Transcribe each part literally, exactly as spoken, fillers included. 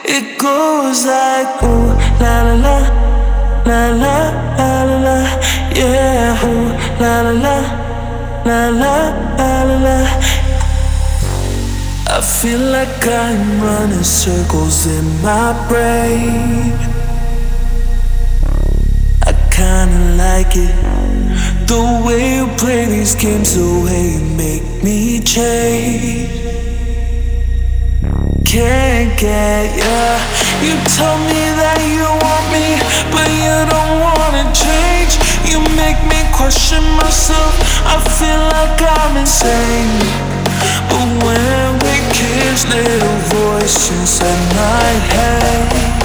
It goes like ooh la la la, la la la la la, yeah. Ooh la la la, la la la la la. I feel like I'm running circles in my brain. I kinda like it, the way you play these games, the way you make me change. Can't get ya. You tell me that you want me, but you don't wanna change. You make me question myself, I feel like I'm insane. But when we kiss, little voice inside my head,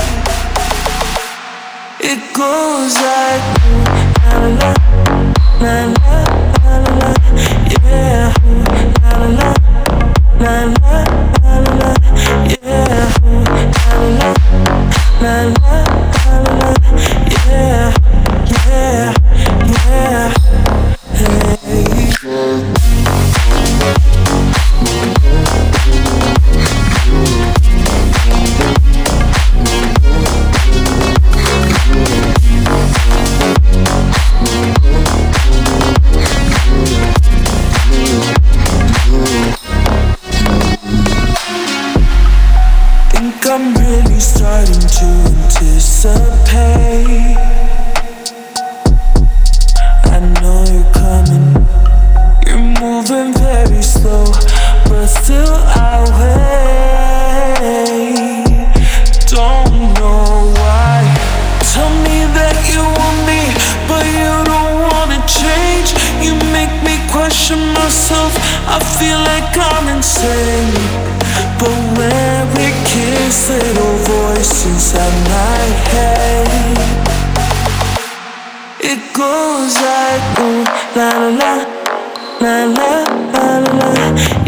it goes like ooh, la la la, la la la la, yeah. Ooh, la la la, la la la la la, yeah. Ooh, la la la, la la la la, yeah, yeah, yeah. Hey. I'm really starting to anticipate. I know you're coming, you're moving very slow, but still I wait. Don't know why. Tell me that you want me, but you don't wanna change. You make me question myself, I feel like I'm insane. But when we kiss, little voice inside my head, it goes like ooh la la la, la la la la la.